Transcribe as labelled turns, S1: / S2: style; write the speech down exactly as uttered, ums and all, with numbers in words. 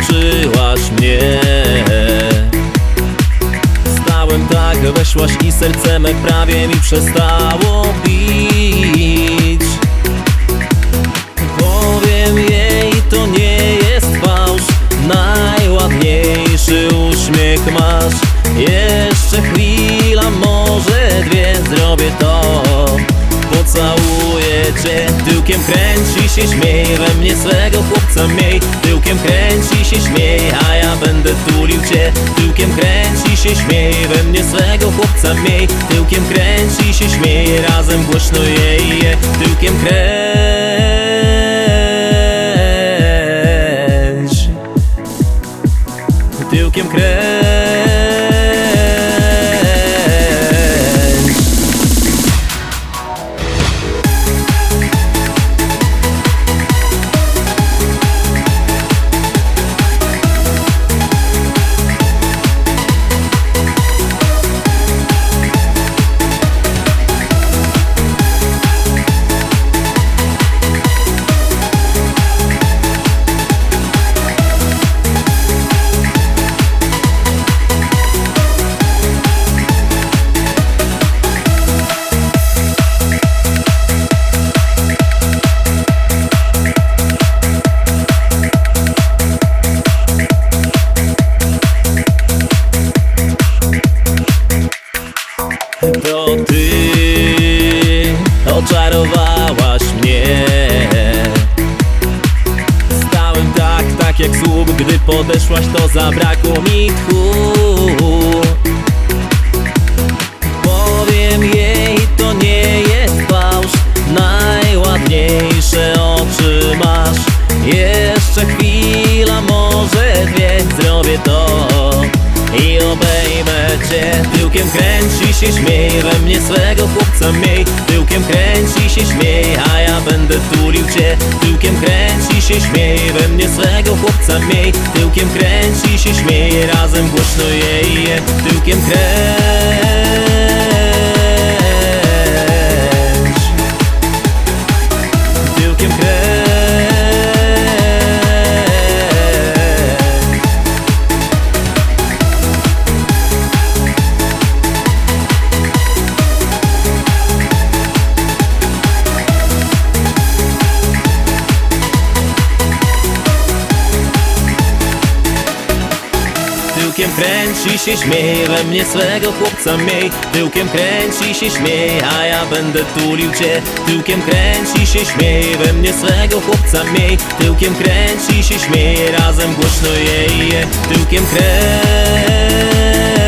S1: zaskoczyłaś mnie. Stałem tak, weszłaś i serce me prawie mi przestało bić. Powiem jej, to nie jest fałsz, najładniejszy uśmiech masz. Jeszcze chwila, może dwie, zrobię to, pocałuję cię. Tyłkiem kręci się, śmiej, we mnie swego chłopca miej. Tyłkiem kręci się, śmiej, a ja będę tulił cię. Tyłkiem kręci się, śmiej, we mnie swego chłopca miej. Tyłkiem kręci się, śmiej, razem głośno jej je. Tyłkiem kręć, tyłkiem kręć. To ty oczarowałaś mnie. Stałem tak, tak jak słup, gdy podeszłaś, to zabrakło mi tchu. Powiem jej, to nie jest fałsz, najładniejsze oczy masz. Jeszcze chwila, może dwie, zrobię to i obejmę cię. Tyłkiem kręci się, śmiej, we mnie swego chłopca miej. Tyłkiem kręci się, śmiej, a ja będę tulił cię. Tyłkiem kręci się, śmiej, we mnie swego chłopca miej. Tyłkiem kręci się, śmiej, razem głośno jej je. Tyłkiem kręć, tyłkiem kręć. Tyłkiem kręci się, śmiej, we mnie swego chłopca miej. Tyłkiem kręci się, śmiej, a ja będę tulił cię. Tyłkiem kręci się, śmiej, we mnie swego chłopca miej. Tyłkiem kręci się, śmiej, razem głośno jej je. Tyłkiem kręci.